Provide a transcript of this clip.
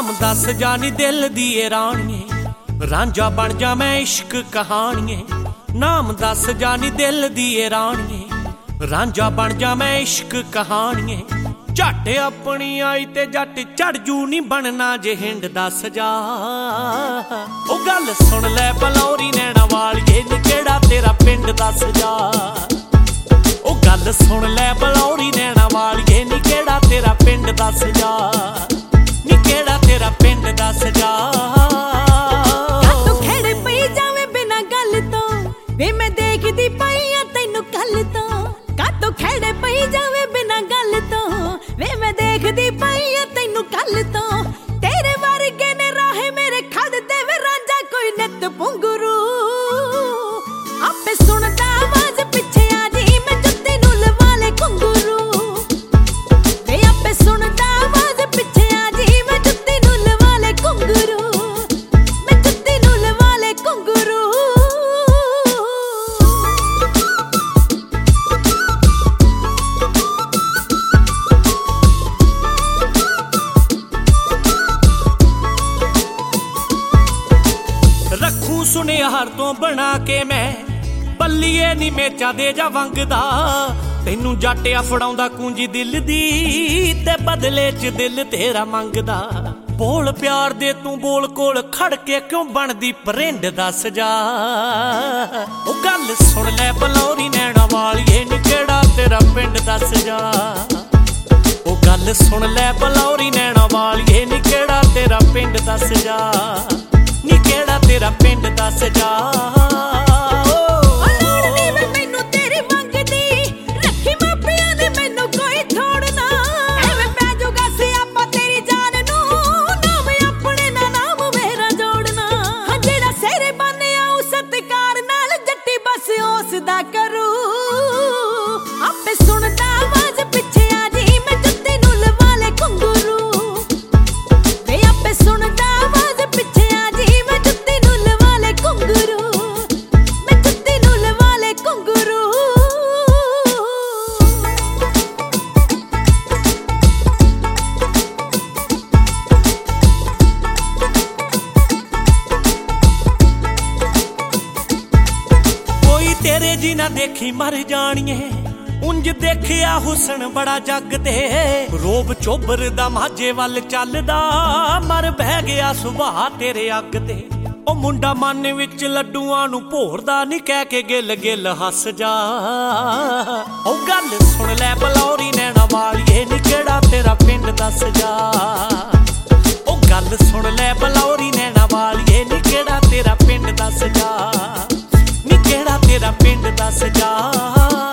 नाम दस जानी दिल दिए रानिए, रांझा बन जा मैं इश्क कहानिए। नाम दस जानी दिल दिए रानिए, रांझा बन जा मैं इश्क कहानिए। झट अपनी आई ते जट चढ़ जू नी बनना जे हिंड दस जा। ओ गल सुन लै बलौरी नैना वालिए नी केड़ा तेरा पिंड दस जा। ओ गल सुन लै बलौरी नैना वालिए नी केड़ा तेरा पिंड दस जा। नी केड़ा तेरा पिंड दस जा। तू खेड़ पई जावे बिना गल तो वे मैं देखदी पई आ तैनू कल तो। तू खेड़ पई जावे बिना गल तो वे मैं देखदी पई आ तैनू कल तो। तेरे वर्गे ने राहे मेरे खड़ दे वे रांझा कोई नित पुंगरू। आपे सुनदा आवाज पिछे आ जी मैं जुत्ती नू लवा ले घुंगरू। वे आपे सुनदा आवाज पिछे आ जी मैं जुत्ती नू लवा ले घुंगरू। मैं जुत्ती नू लवा ले घुंगरू। रखू सुनिहार तो बना के मैं पल्लीए नी मेचा दे जा वंगदा। तैनू जाटिया फड़ाउंदा कुंजी दिल दी ते बदले च दिल तेरा मंगदा। बोल प्यार दे तू बोल कोल खड़ के क्यों बनदी परिंड दस जा। ओ गल सुन लै बलौरी नैना वालिए नी केड़ा तेरा पिंड दस जा। ओ गल सुन लै बलौरी नैना वालिए नी केड़ा तेरा पिंड दस जा। नी केड़ा तेरा पिंड दस जा। करू आपे सुनदा आवाज पिछे आ जी मैं जुत्ती नू लवा ले घुंगरू। वे आपे सुनदा आवाज पिछे आ जी मैं जुत्ती नू लवा ले घुंगरू। मैं जुत्ती नू लवा ले घुंगरू। तेरे जी ना देखी मर जानिए उंज देखिया हुसन बड़ा जग ते। रोब चोबर दा माझे वल चलदा मर बह गया सुभाह तेरे अग ते। ओ मुंडा मन विच लड्डूआं नू भोरदा नी कह के गिल गिल हस जा। ओ गल सुन लै बलौरी नैना वालिए नी केड़ा तेरा पिंड दस जा। ओ गल सुन लै बलौरी नैना वालिए नी केड़ा तेरा पिंड दस जा। नी केड़ा तेरा पिंड दस जा।